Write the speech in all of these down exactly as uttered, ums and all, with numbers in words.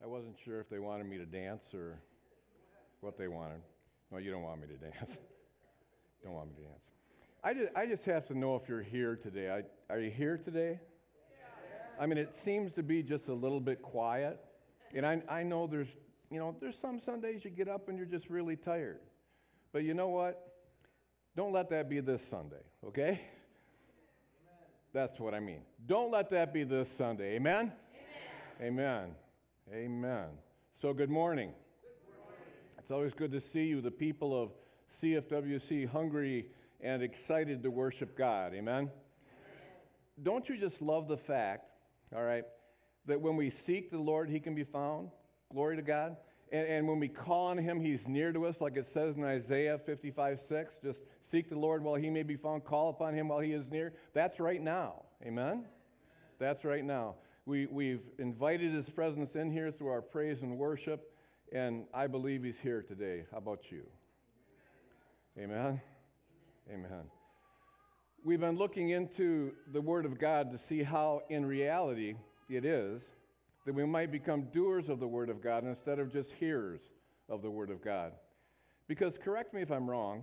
I wasn't sure if they wanted me to dance or what they wanted. No, you don't want me to dance. Don't want me to dance. I just, I just have to know if you're here today. I, are you here today? I mean, it seems to be just a little bit quiet. And I, I know there's, you know, there's some Sundays you get up and you're just really tired. But you know what? Don't let that be this Sunday, okay? Amen. That's what I mean. Don't let that be this Sunday. Amen? Amen. Amen. Amen. So good morning. Good morning. It's always good to see you, the people of C F W C, hungry and excited to worship God. Amen? Amen. Don't you just love the fact, all right, that when we seek the Lord, he can be found? Glory to God. And, and when we call on him, he's near to us, like it says in Isaiah fifty-five six. Just seek the Lord while he may be found. Call upon him while he is near. That's right now. Amen? That's right now. We, we've invited his presence in here through our praise and worship, and I believe he's here today. How about you? Amen? Amen. We've been looking into the Word of God to see how, in reality, it is that we might become doers of the Word of God instead of just hearers of the Word of God. Because, correct me if I'm wrong,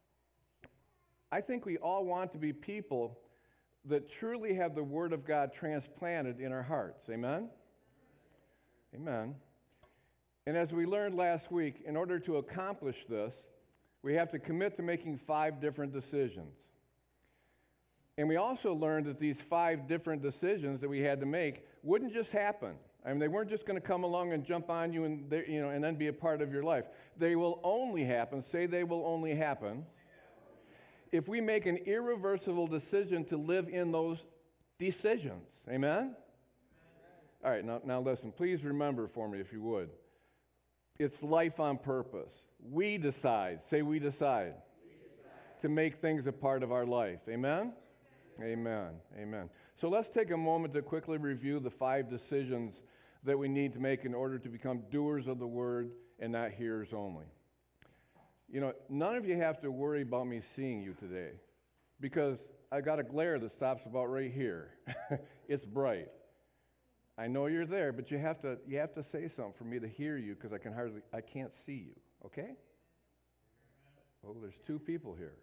I think we all want to be people that truly have the Word of God transplanted in our hearts. Amen? Amen. And as we learned last week, in order to accomplish this, we have to commit to making five different decisions. And we also learned that these five different decisions that we had to make wouldn't just happen. I mean, they weren't just going to come along and jump on you and, you know, and then be a part of your life. They will only happen, say they will only happen, if we make an irreversible decision to live in those decisions. Amen? Amen. All right, now, now listen, please remember for me, if you would. It's life on purpose. We decide, say we decide, we decide. to make things a part of our life. Amen? Amen. Amen. So let's take a moment to quickly review the five decisions that we need to make in order to become doers of the word and not hearers only. You know, none of you have to worry about me seeing you today because I got a glare that stops about right here. It's bright. I know you're there, but you have to you have to say something for me to hear you because I can hardly I can't see you. Okay? Oh, there's two people here.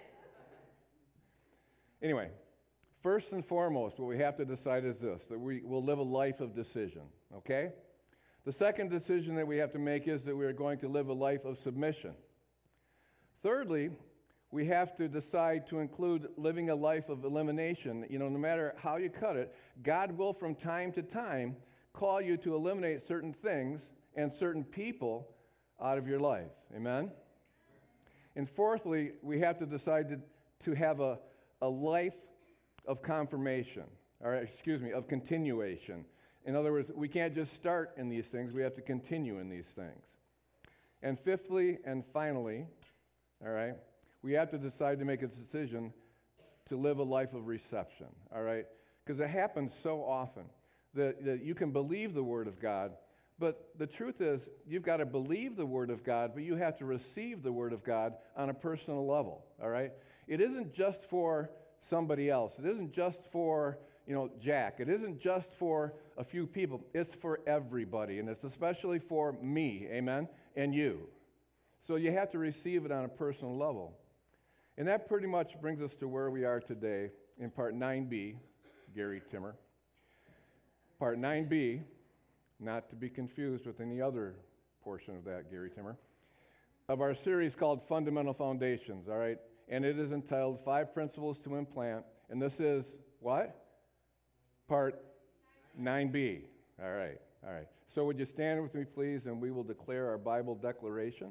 Anyway, first and foremost, what we have to decide is this, that we will live a life of decision, okay? The second decision that we have to make is that we are going to live a life of submission. Thirdly, we have to decide to include living a life of elimination. You know, no matter how you cut it, God will from time to time call you to eliminate certain things and certain people out of your life. Amen? And fourthly, we have to decide to, to have a a life of confirmation, or excuse me, of continuation. In other words, we can't just start in these things, we have to continue in these things. And fifthly and finally, all right, we have to decide to make a decision to live a life of reception, all right? Because it happens so often that, that you can believe the Word of God, but the truth is you've got to believe the Word of God, but you have to receive the Word of God on a personal level, all right? It isn't just for somebody else. It isn't just for, you know, Jack. It isn't just for a few people. It's for everybody, and it's especially for me, amen, and you. So you have to receive it on a personal level. And that pretty much brings us to where we are today in Part nine B, Gary Timmer. Part nine B, not to be confused with any other portion of that, Gary Timmer, of our series called Fundamental Foundations, all right? And it is entitled Five Principles to Implant. And this is what? Part nine B. All right, all right. So would you stand with me, please, and we will declare our Bible declaration.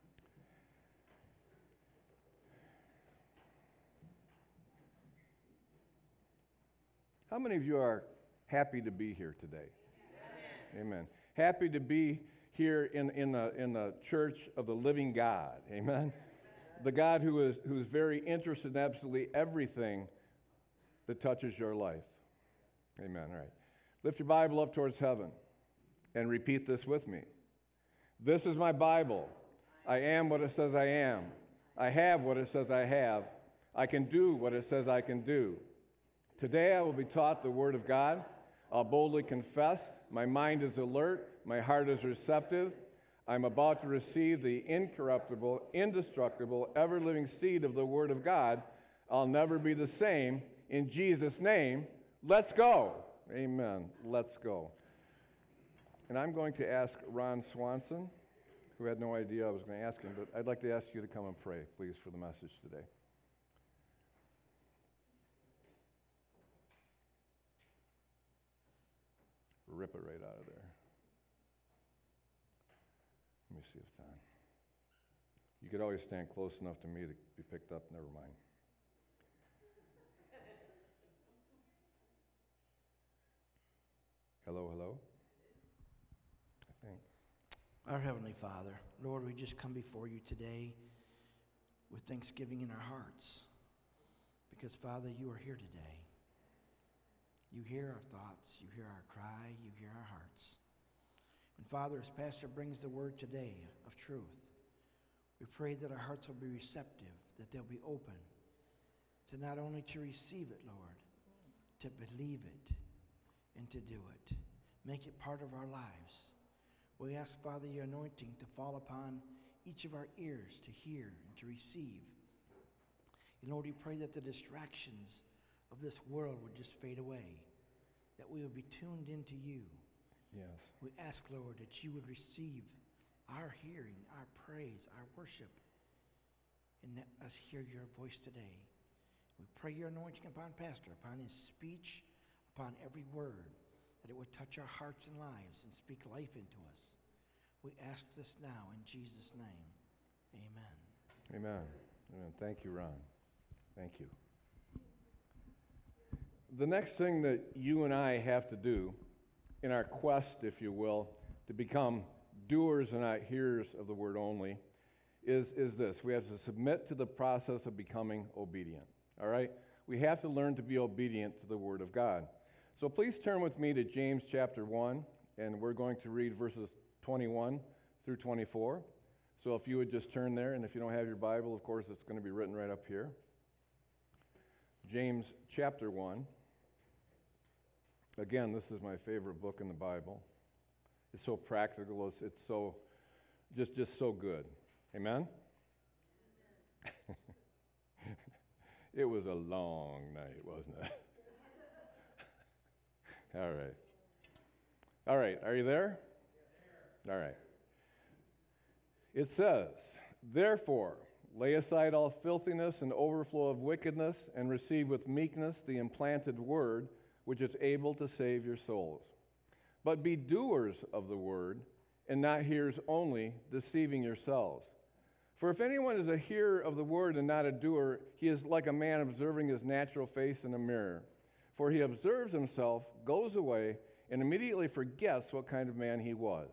How many of you are happy to be here today? Amen. Amen. Happy to be here in, in, the, in the church of the living God. Amen. The God who is who is very interested in absolutely everything that touches your life. Amen. All right. Lift your Bible up towards heaven and repeat this with me. This is my Bible. I am what it says I am. I have what it says I have. I can do what it says I can do. Today I will be taught the Word of God. I'll boldly confess. My mind is alert. My heart is receptive. I'm about to receive the incorruptible, indestructible, ever-living seed of the Word of God. I'll never be the same. In Jesus' name, let's go. Amen. Let's go. And I'm going to ask Ron Swanson, who had no idea I was going to ask him, but I'd like to ask you to come and pray, please, for the message today. Rip it right out of there. Let me see if it's on. You could always stand close enough to me to be picked up. Never mind. Hello, hello? I think. Our Heavenly Father, Lord, we just come before you today with thanksgiving in our hearts. Because, Father, you are here today. You hear our thoughts, you hear our cry, you hear our hearts. And Father, as Pastor brings the word today of truth, we pray that our hearts will be receptive, that they'll be open to not only to receive it, Lord, to believe it and to do it. Make it part of our lives. We ask, Father, your anointing to fall upon each of our ears to hear and to receive. And Lord, we pray that the distractions of this world would just fade away, that we would be tuned into you. Yes. We ask, Lord, that you would receive our hearing, our praise, our worship, and let us hear your voice today. We pray your anointing upon Pastor, upon his speech, upon every word, that it would touch our hearts and lives and speak life into us. We ask this now in Jesus' name. Amen. Amen. Amen. Thank you, Ron. Thank you. The next thing that you and I have to do in our quest, if you will, to become doers and not hearers of the word only is, is this. We have to submit to the process of becoming obedient, all right? We have to learn to be obedient to the word of God. So please turn with me to James chapter one, and we're going to read verses twenty-one through twenty-four. So if you would just turn there, and if you don't have your Bible, of course, it's going to be written right up here. James chapter one. Again, this is my favorite book in the Bible. It's so practical. It's, it's so, just, just so good. Amen? It was a long night, wasn't it? All right. All right, are you there? All right. It says, therefore, lay aside all filthiness and overflow of wickedness, and receive with meekness the implanted word, which is able to save your souls. But be doers of the word, and not hearers only, deceiving yourselves. For if anyone is a hearer of the word and not a doer, he is like a man observing his natural face in a mirror. For he observes himself, goes away, and immediately forgets what kind of man he was.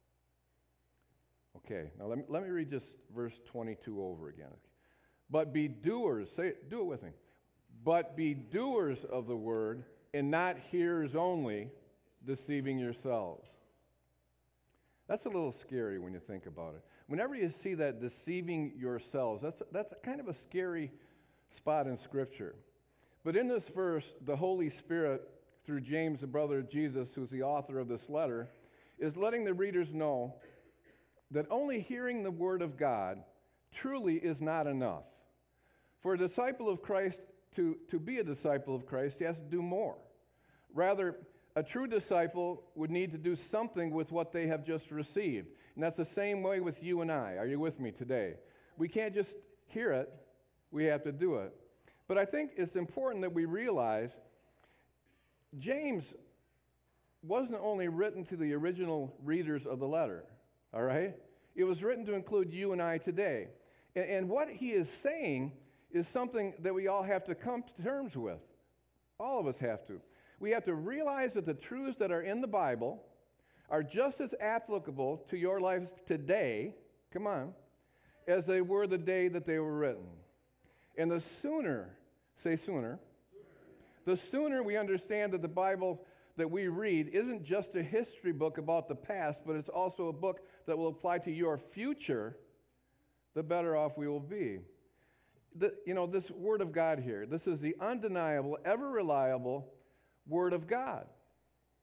Okay, now let me, let me read just verse twenty-two over again. But be doers, say it, do it with me. But be doers of the word, and not hearers only, deceiving yourselves. That's a little scary when you think about it. Whenever you see that deceiving yourselves, that's, that's kind of a scary spot in Scripture. But in this verse, the Holy Spirit, through James, the brother of Jesus, who's the author of this letter, is letting the readers know that only hearing the Word of God truly is not enough. For a disciple of Christ, to, to be a disciple of Christ, he has to do more. Rather, a true disciple would need to do something with what they have just received. And that's the same way with you and I. Are you with me today? We can't just hear it, we have to do it. But I think it's important that we realize James wasn't only written to the original readers of the letter, all right? It was written to include you and I today. And, and what he is saying is something that we all have to come to terms with. All of us have to. We have to realize that the truths that are in the Bible are just as applicable to your lives today, come on, as they were the day that they were written. And the sooner, say sooner, the sooner we understand that the Bible that we read isn't just a history book about the past, but it's also a book that will apply to your future, the better off we will be. The, you know, this Word of God here, this is the undeniable, ever reliable Word of God.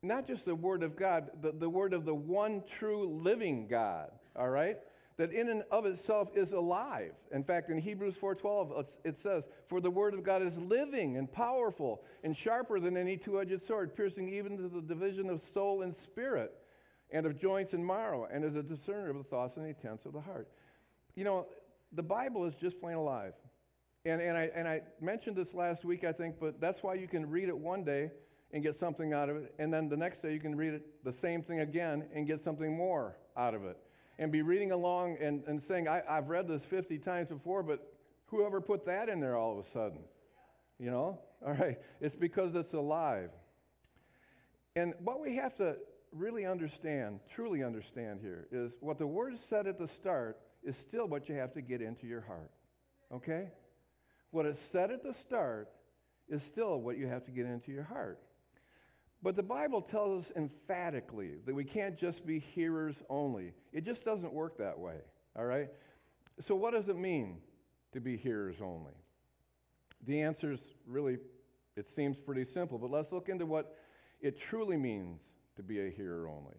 not just the Word of God, the, the Word of the one true living God, all right? That in and of itself is alive. In fact, in Hebrews four twelve, it says, "For the Word of God is living and powerful and sharper than any two-edged sword, piercing even to the division of soul and spirit and of joints and marrow, and is a discerner of the thoughts and the intents of the heart." You know, the Bible is just plain alive. And, and, I, and I mentioned this last week, I think, but that's why you can read it one day and get something out of it, and then the next day you can read it the same thing again and get something more out of it. And be reading along and, and saying, I, I've read this fifty times before, but whoever put that in there all of a sudden? You know? All right. It's because it's alive. And what we have to really understand, truly understand here, is what the Word said at the start is still what you have to get into your heart. Okay? What it said at the start is still what you have to get into your heart. But the Bible tells us emphatically that we can't just be hearers only. It just doesn't work that way, all right? So what does it mean to be hearers only? The answer is really, it seems pretty simple, but let's look into what it truly means to be a hearer only.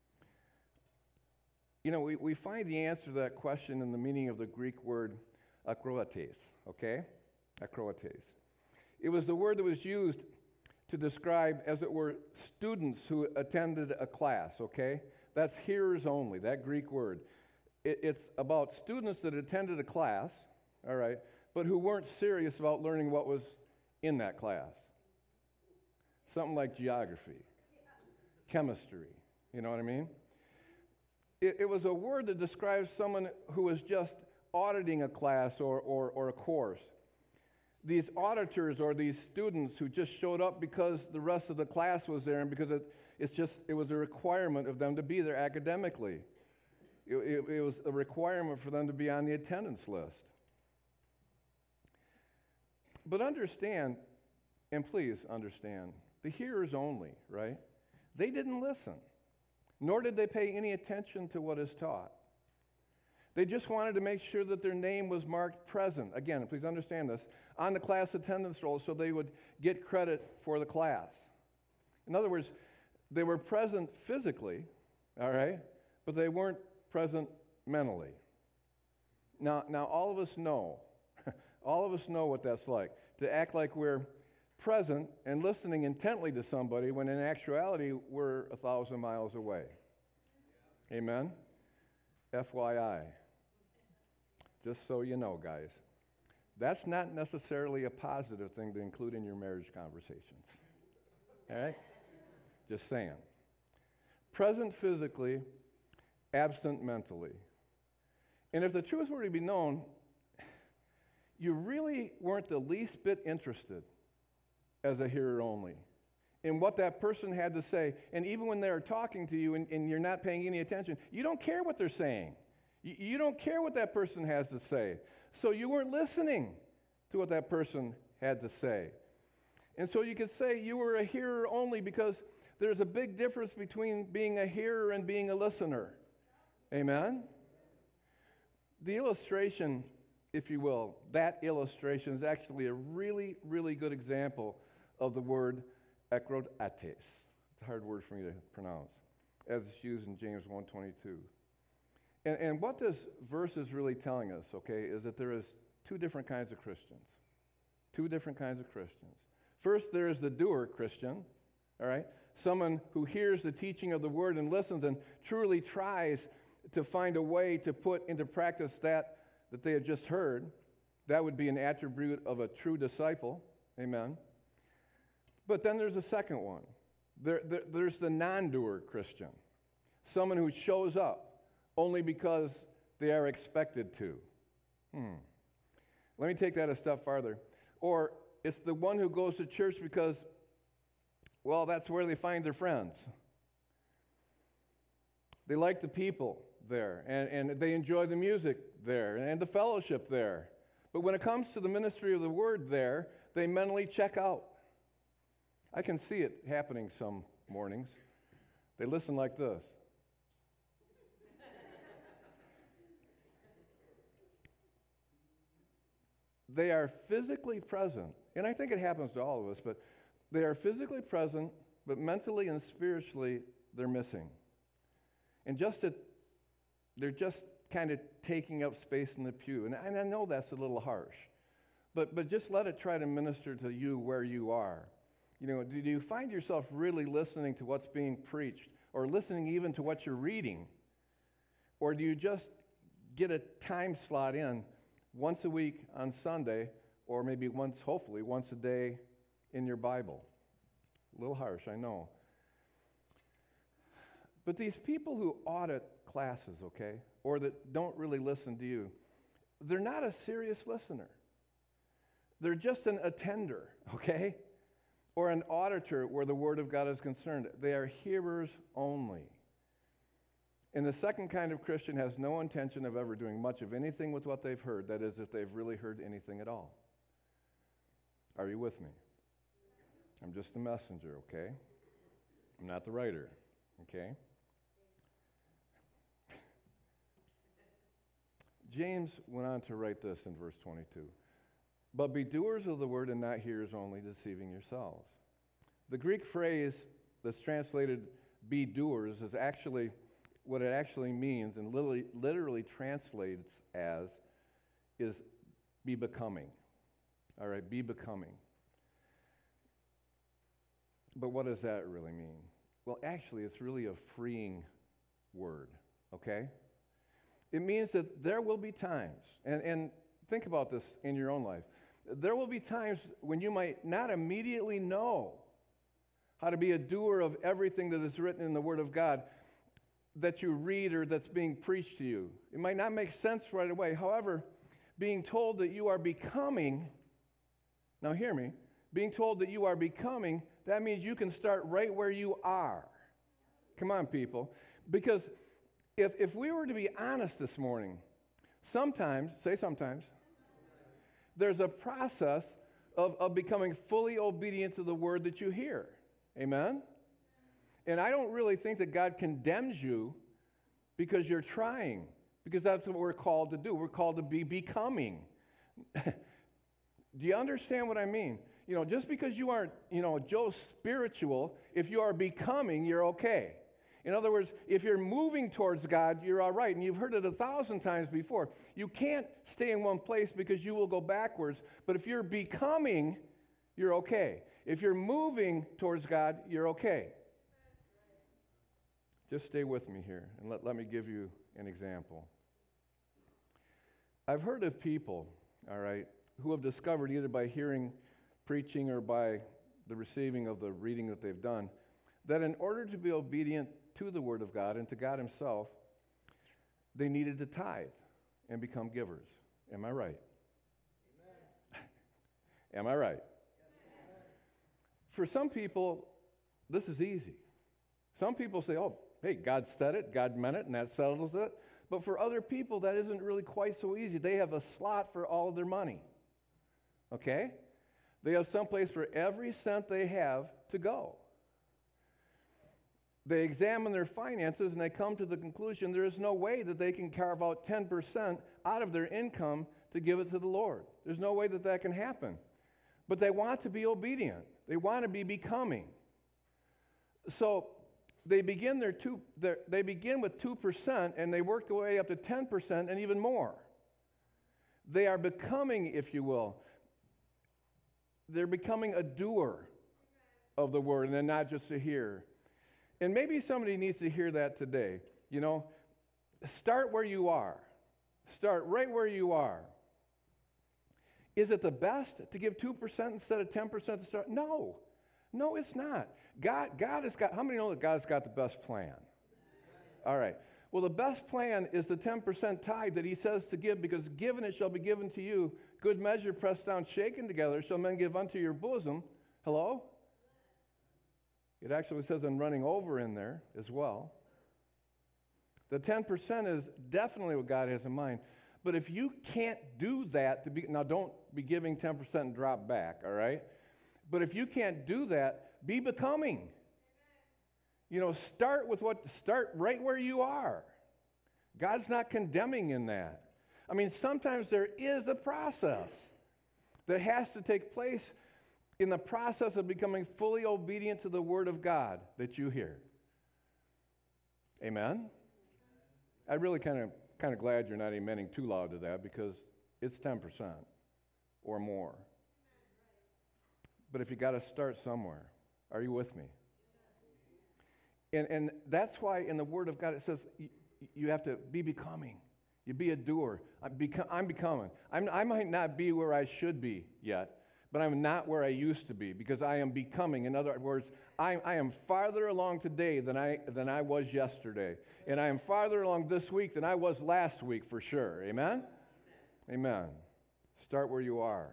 You know, we, we find the answer to that question in the meaning of the Greek word akroates, okay? Akroates. It was the word that was used to describe, as it were, students who attended a class, okay? That's hearers only, that Greek word. It, it's about students that attended a class, all right, but who weren't serious about learning what was in that class. Something like geography, chemistry, you know what I mean? It, it was a word that describes someone who was just auditing a class or, or, or a course. These auditors or these students who just showed up because the rest of the class was there and because it, it's just, it was a requirement of them to be there academically. It, it, it was a requirement for them to be on the attendance list. But understand, and please understand, the hearers only, right? They didn't listen, nor did they pay any attention to what is taught. They just wanted to make sure that their name was marked present. Again, please understand this, on the class attendance roll so they would get credit for the class. In other words, they were present physically, all right, but they weren't present mentally. Now, now all of us know, all of us know what that's like, to act like we're present and listening intently to somebody when in actuality we're a thousand miles away. Amen? F Y I. Just so you know, guys. That's not necessarily a positive thing to include in your marriage conversations. All right? Just saying. Present physically, absent mentally. And if the truth were to be known, you really weren't the least bit interested as a hearer only in what that person had to say. And even when they're talking to you and, and you're not paying any attention, you don't care what they're saying. You, you don't care what that person has to say. So you weren't listening to what that person had to say. And so you could say you were a hearer only because there's a big difference between being a hearer and being a listener. Amen? The illustration, if you will, that illustration is actually a really, really good example of the word akroates. It's a hard word for me to pronounce, as it's used in James one twenty-two. And, and what this verse is really telling us, okay, is that there is two different kinds of Christians. Two different kinds of Christians. First, there is the doer Christian, all right? Someone who hears the teaching of the word and listens and truly tries to find a way to put into practice that that they had just heard. That would be an attribute of a true disciple. Amen. But then there's a second one. There, there, there's the non-doer Christian. Someone who shows up only because they are expected to. Hmm. Let me take that a step farther. Or it's the one who goes to church because, well, that's where they find their friends. They like the people there, and, and they enjoy the music there, and the fellowship there. But when it comes to the ministry of the word there, they mentally check out. I can see it happening some mornings. They listen like this. They are physically present, and I think it happens to all of us, but they are physically present, but mentally and spiritually, they're missing. And just that they're just kind of taking up space in the pew. And, and I know that's a little harsh, but, but just let it try to minister to you where you are. You know, do you find yourself really listening to what's being preached, or listening even to what you're reading? Or do you just get a time slot in once a week on Sunday, or maybe once, hopefully, once a day in your Bible? A little harsh, I know. But these people who audit classes, okay, or that don't really listen to you, they're not a serious listener. They're just an attender, okay, or an auditor where the Word of God is concerned. They are hearers only. And the second kind of Christian has no intention of ever doing much of anything with what they've heard, that is, if they've really heard anything at all. Are you with me? I'm just the messenger, okay? I'm not the writer, okay? James went on to write this in verse twenty-two. But be doers of the word and not hearers only, deceiving yourselves. The Greek phrase that's translated be doers is actually what it actually means, and literally, literally translates as, is be becoming. All right, be becoming. But what does that really mean? Well, actually, it's really a freeing word, okay? It means that there will be times, and, and think about this in your own life. There will be times when you might not immediately know how to be a doer of everything that is written in the Word of God that you read or that's being preached to you. It might not make sense right away. However, being told that you are becoming, now hear me, being told that you are becoming, that means you can start right where you are. Come on, people. Because if, if we were to be honest this morning, sometimes, say sometimes, there's a process of, of becoming fully obedient to the word that you hear. Amen? And I don't really think that God condemns you because you're trying, because that's what we're called to do. We're called to be becoming. Do you understand what I mean? You know, just because you aren't, you know, Joe spiritual, if you are becoming, you're okay. In other words, if you're moving towards God, you're all right. And you've heard it a thousand times before. You can't stay in one place because you will go backwards. But if you're becoming, you're okay. If you're moving towards God, you're okay. Just stay with me here, and let, let me give you an example. I've heard of people, all right, who have discovered either by hearing preaching or by the receiving of the reading that they've done, that in order to be obedient to the Word of God and to God Himself, they needed to tithe and become givers. Am I right? Amen. Am I right? Amen. For some people, this is easy. Some people say, oh, hey, God said it, God meant it, and that settles it. But for other people, that isn't really quite so easy. They have a slot for all of their money. Okay? They have someplace for every cent they have to go. They examine their finances and they come to the conclusion there is no way that they can carve out ten percent out of their income to give it to the Lord. There's no way that that can happen. But they want to be obedient. They want to be becoming. So they begin their two. Their, they begin with two percent and they work their way up to ten percent and even more. They are becoming, if you will, they're becoming a doer of the word and then not just a hearer. And maybe somebody needs to hear that today. You know, start where you are. Start right where you are. Is it the best to give two percent instead of ten percent to start? No. No, it's not. God, God has got, how many know that God's got the best plan? All right. Well, the best plan is the ten percent tithe that He says to give, because given it shall be given to you, good measure, pressed down, shaken together, shall men give unto your bosom. Hello? It actually says I'm running over in there as well. The ten percent is definitely what God has in mind. But if you can't do that, to be, now don't be giving ten percent and drop back, all right? But if you can't do that, be becoming. You know, start with what, start right where you are. God's not condemning in that. I mean, sometimes there is a process that has to take place in the process of becoming fully obedient to the Word of God that you hear. Amen? I'm really kind of kind of glad you're not amening too loud to that, because it's ten percent or more. But if you got to start somewhere, are you with me? And, and that's why in the Word of God it says you, you have to be becoming. You be a doer. I'm, beco- I'm becoming. I'm, I might not be where I should be yet, but I'm not where I used to be, because I am becoming. In other words, I, I am farther along today than I, than I was yesterday. And I am farther along this week than I was last week for sure. Amen? Amen. Start where you are.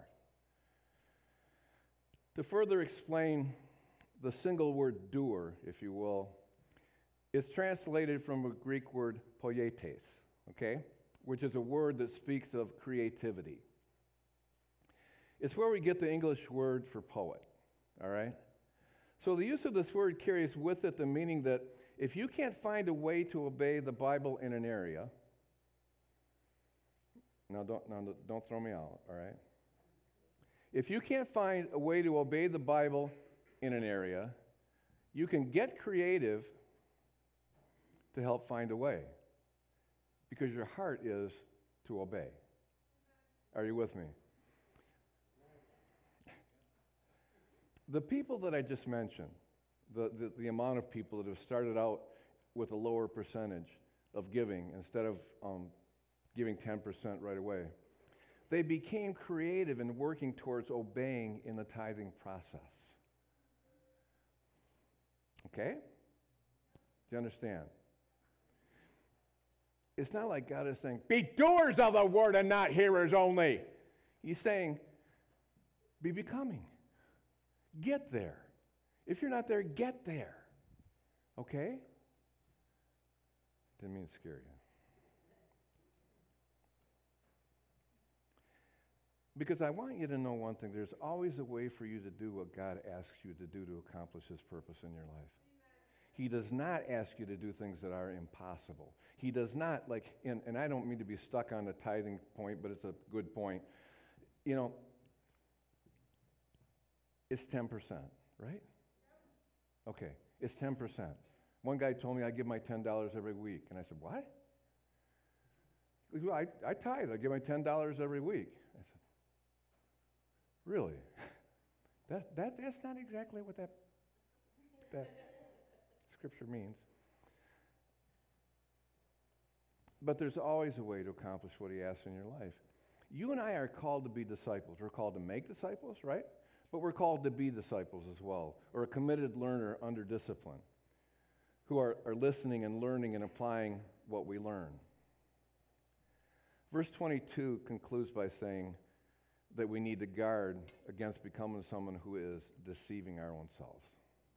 To further explain the single word doer, if you will, it's translated from a Greek word poietes, okay, which is a word that speaks of creativity. It's where we get the English word for poet, all right? So the use of this word carries with it the meaning that if you can't find a way to obey the Bible in an area, now don't, now don't throw me out, all right? If you can't find a way to obey the Bible in an area, you can get creative to help find a way, because your heart is to obey. Are you with me? The people that I just mentioned, the, the, the amount of people that have started out with a lower percentage of giving instead of um, giving ten percent right away, they became creative in working towards obeying in the tithing process. Okay? Do you understand? It's not like God is saying, be doers of the word and not hearers only. He's saying, be becoming. Get there. If you're not there, get there. Okay? Didn't mean to scare you. Because I want you to know one thing. There's always a way for you to do what God asks you to do to accomplish His purpose in your life. He does not ask you to do things that are impossible. He does not, like, and, and I don't mean to be stuck on the tithing point, but it's a good point. You know, it's ten percent, right? Okay, it's ten percent. One guy told me I give my ten dollars every week. And I said, what? He goes, well, I, I tithe. I give my ten dollars every week. I said, really? that, that, that's not exactly what that, that scripture means. But there's always a way to accomplish what He asks in your life. You and I are called to be disciples. We're called to make disciples, right? But we're called to be disciples as well, or a committed learner under discipline, who are, are listening and learning and applying what we learn. Verse twenty-two concludes by saying that we need to guard against becoming someone who is deceiving our own selves.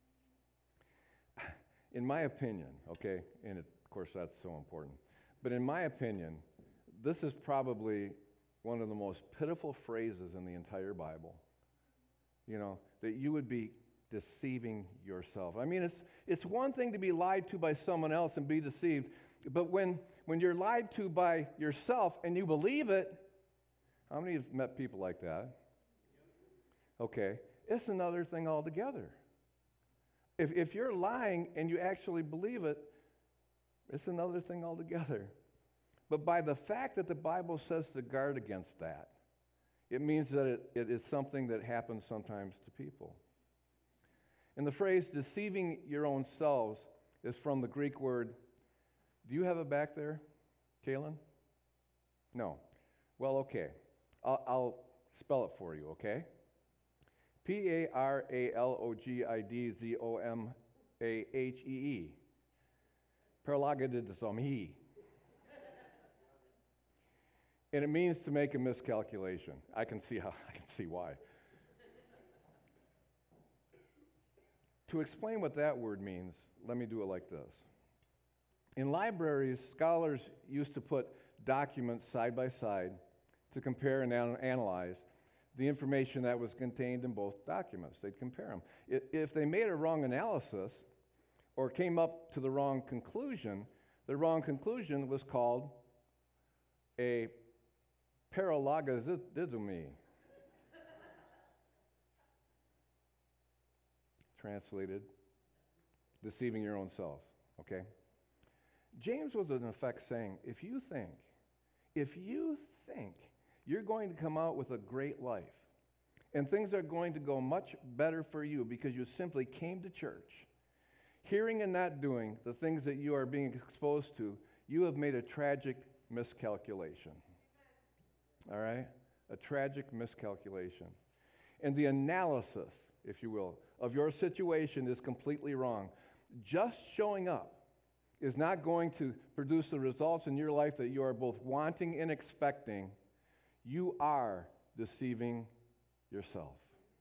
In my opinion, okay, and it, of course that's so important, but in my opinion, this is probably one of the most pitiful phrases in the entire Bible. You know, that you would be deceiving yourself. I mean, it's it's one thing to be lied to by someone else and be deceived, but when, when you're lied to by yourself and you believe it, how many have met people like that? Okay, it's another thing altogether. If if you're lying and you actually believe it, it's another thing altogether. But by the fact that the Bible says to guard against that, it means that it, it is something that happens sometimes to people. And the phrase deceiving your own selves is from the Greek word. Do you have it back there, Kaylin? No. Well, okay. I'll, I'll spell it for you, okay? P A R A L O G I D Z O M A H E E. Paralogidizomhi. And it means to make a miscalculation. I can see how I can see why. To explain what that word means, let me do it like this. In libraries, scholars used to put documents side by side to compare and an- analyze the information that was contained in both documents. They'd compare them. If they made a wrong analysis or came up to the wrong conclusion, the wrong conclusion was called a paralogism. translated deceiving your own selves, okay? James was in effect saying, if you think, if you think you're going to come out with a great life and things are going to go much better for you because you simply came to church, hearing and not doing the things that you are being exposed to, you have made a tragic miscalculation. All right? A tragic miscalculation. And the analysis, if you will, of your situation is completely wrong. Just showing up is not going to produce the results in your life that you are both wanting and expecting. You are deceiving yourself.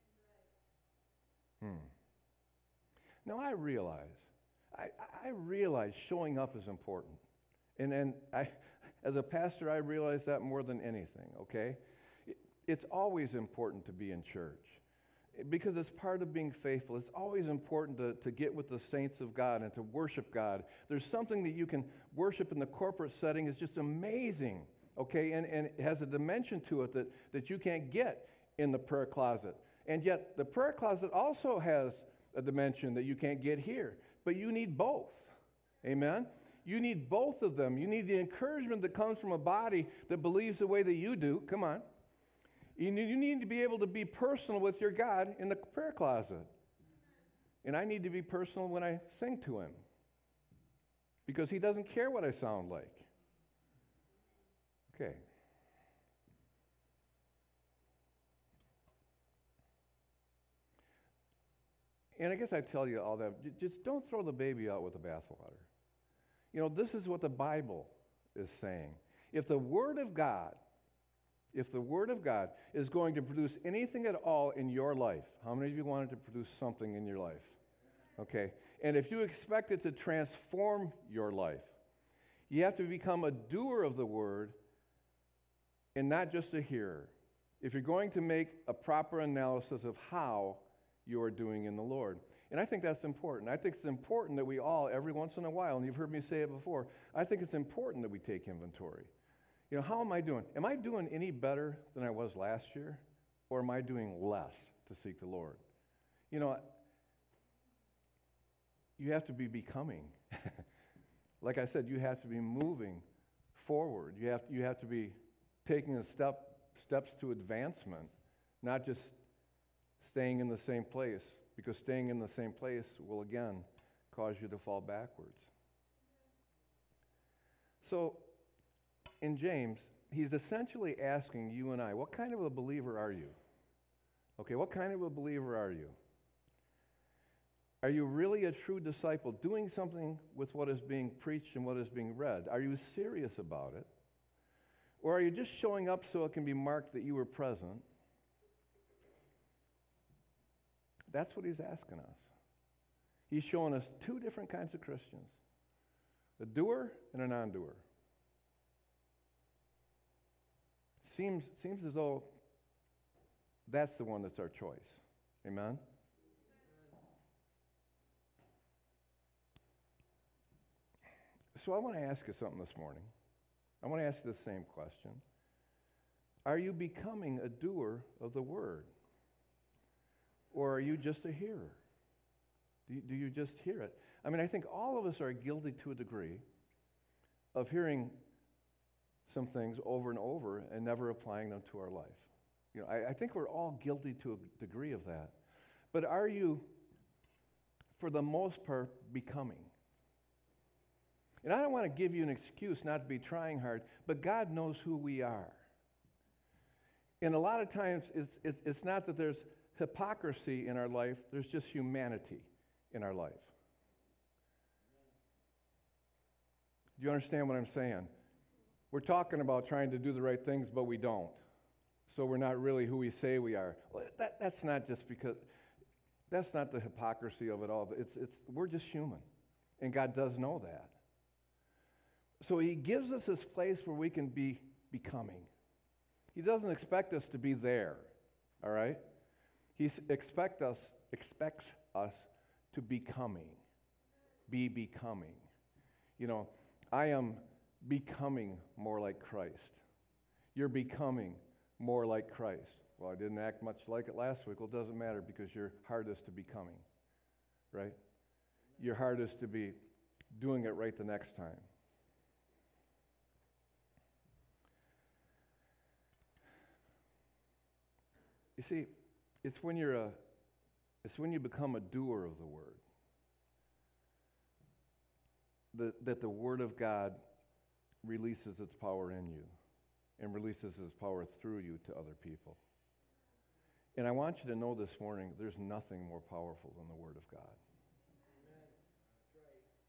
Hmm. Now, I realize, I, I realize showing up is important. And, and I, as a pastor, I realize that more than anything, okay? It, it's always important to be in church because it's part of being faithful. It's always important to, to get with the saints of God and to worship God. There's something that you can worship in the corporate setting is just amazing, okay? And, and it has a dimension to it that, that you can't get in the prayer closet. And yet the prayer closet also has a dimension that you can't get here. But you need both. Amen? You need both of them. You need the encouragement that comes from a body that believes the way that you do. Come on. You need, you need to be able to be personal with your God in the prayer closet. And I need to be personal when I sing to him. Because he doesn't care what I sound like. Okay. And I guess I tell you all that, j- just don't throw the baby out with the bathwater. You know, this is what the Bible is saying. If the Word of God, if the Word of God is going to produce anything at all in your life, how many of you wanted to produce something in your life? Okay. And if you expect it to transform your life, you have to become a doer of the Word and not just a hearer. If you're going to make a proper analysis of how you are doing in the Lord. And I think that's important. I think it's important that we all, every once in a while, and you've heard me say it before, I think it's important that we take inventory. You know, how am I doing? Am I doing any better than I was last year? Or am I doing less to seek the Lord? You know, you have to be becoming. Like I said, you have to be moving forward. You have, you have to be taking a step, steps to advancement, not just staying in the same place, because staying in the same place will again cause you to fall backwards. So, in James, he's essentially asking you and I, what kind of a believer are you? Okay, what kind of a believer are you? Are you really a true disciple, doing something with what is being preached and what is being read? Are you serious about it? Or are you just showing up so it can be marked that you were present? That's what he's asking us. He's showing us two different kinds of Christians, a doer and a non-doer. Seems, seems as though that's the one that's our choice. Amen? So I want to ask you something this morning. I want to ask you the same question. Are you becoming a doer of the word? Or are you just a hearer? Do you, do you just hear it? I mean, I think all of us are guilty to a degree of hearing some things over and over and never applying them to our life. You know, I, I think we're all guilty to a degree of that. But are you, for the most part, becoming? And I don't want to give you an excuse not to be trying hard, but God knows who we are. And a lot of times, it's, it's, it's not that there's hypocrisy in our life, there's just humanity in our life. Do you understand what I'm saying? We're talking about trying to do the right things, but we don't. So we're not really who we say we are. Well, that, that's not just because, that's not the hypocrisy of it all. It's, it's, we're just human, and God does know that. So he gives us this place where we can be becoming. He doesn't expect us to be there, all right? He expect us, expects us to becoming, be becoming. You know, I am becoming more like Christ. You're becoming more like Christ. Well, I didn't act much like it last week. Well, it doesn't matter because your heart is to becoming. right? Your heart is to be doing it right the next time. You see, it's when you're a, it's when you become a doer of the word that, that the word of God releases its power in you and releases its power through you to other people. And I want you to know this morning, there's nothing more powerful than the word of God. Amen. That's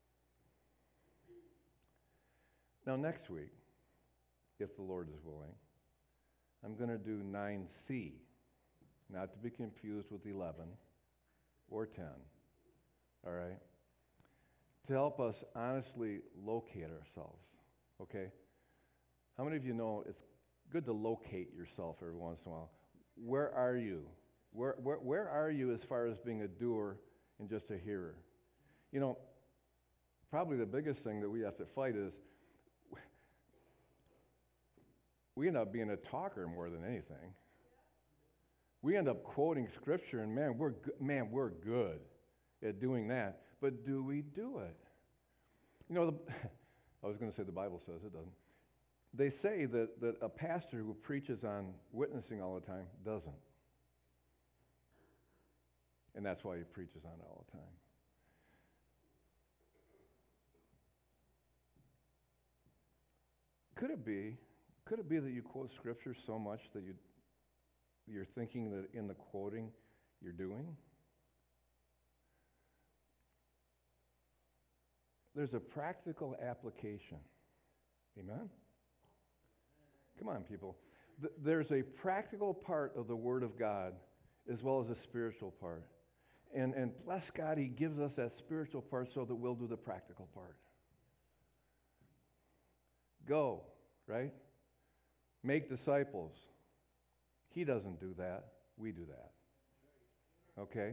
right. Now next week, if the Lord is willing, I'm going to do nine C, not to be confused with eleven or ten, all right? To help us honestly locate ourselves, okay? How many of you know it's good to locate yourself every once in a while? Where are you? Where, where, where are you as far as being a doer and just a hearer? You know, probably the biggest thing that we have to fight is we end up being a talker more than anything. We end up quoting scripture, and man, we're go- man, we're good at doing that. But do we do it? You know, the, I was going to say the Bible says it doesn't. They say that, that a pastor who preaches on witnessing all the time doesn't. And that's why he preaches on it all the time. Could it be, could it be that you quote scripture so much that you, you're thinking that in the quoting you're doing? There's a practical application. Amen? Come on, people. Th- there's a practical part of the Word of God as well as a spiritual part. And, and bless God, He gives us that spiritual part so that we'll do the practical part. Go, right? Make disciples. He doesn't do that. We do that. Okay?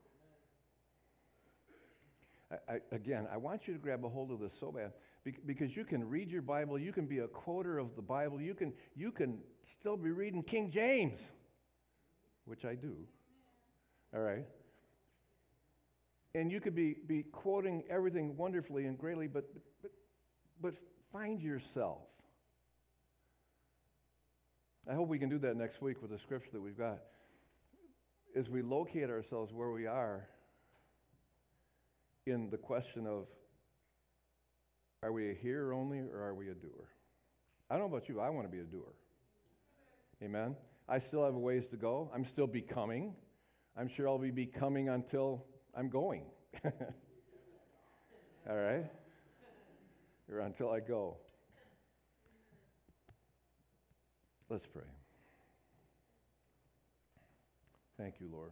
I, I, again, I want you to grab a hold of this so bad bec- because you can read your Bible, you can be a quoter of the Bible, you can, you can still be reading King James, which I do, all right? And you could be, be quoting everything wonderfully and greatly, but, but, but find yourself. I hope we can do that next week with the scripture that we've got. As we locate ourselves where we are in the question of, are we a hearer only or are we a doer? I don't know about you, I want to be a doer. Amen? I still have a ways to go. I'm still becoming. I'm sure I'll be becoming until I'm going. All right? Or until I go. Let's pray. Thank you, Lord.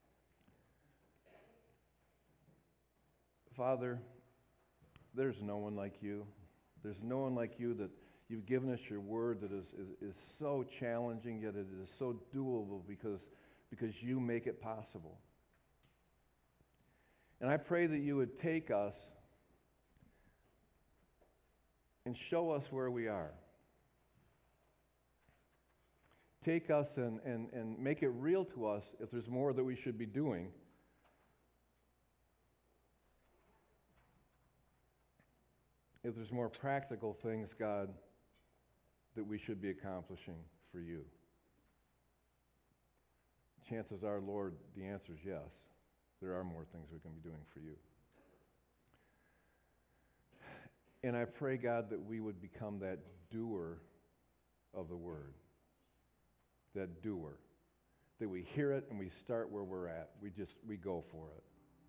Father, there's no one like you. There's no one like you that you've given us your word that is, is, is so challenging, yet it is so doable because, because you make it possible. And I pray that you would take us and show us where we are. Take us and, and, and make it real to us if there's more that we should be doing. If there's more practical things, God, that we should be accomplishing for you. Chances are, Lord, the answer is yes. There are more things we can be doing for you. And I pray, God, that we would become that doer of the word. That doer. That we hear it and we start where we're at. We just, we go for it.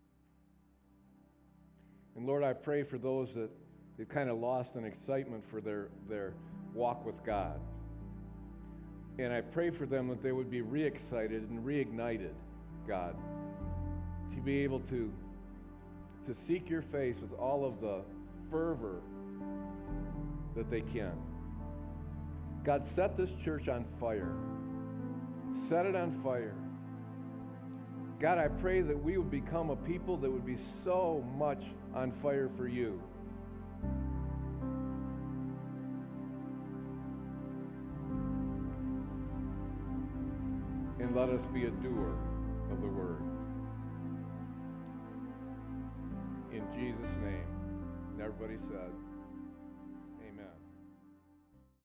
And Lord, I pray for those that they've kind of lost an excitement for their, their walk with God. And I pray for them that they would be re-excited and reignited, God, to be able to, to seek your face with all of the fervor that they can. God, set this church on fire. Set it on fire. God, I pray that we would become a people that would be so much on fire for you. And let us be a doer of the word. in Jesus' name. And everybody said,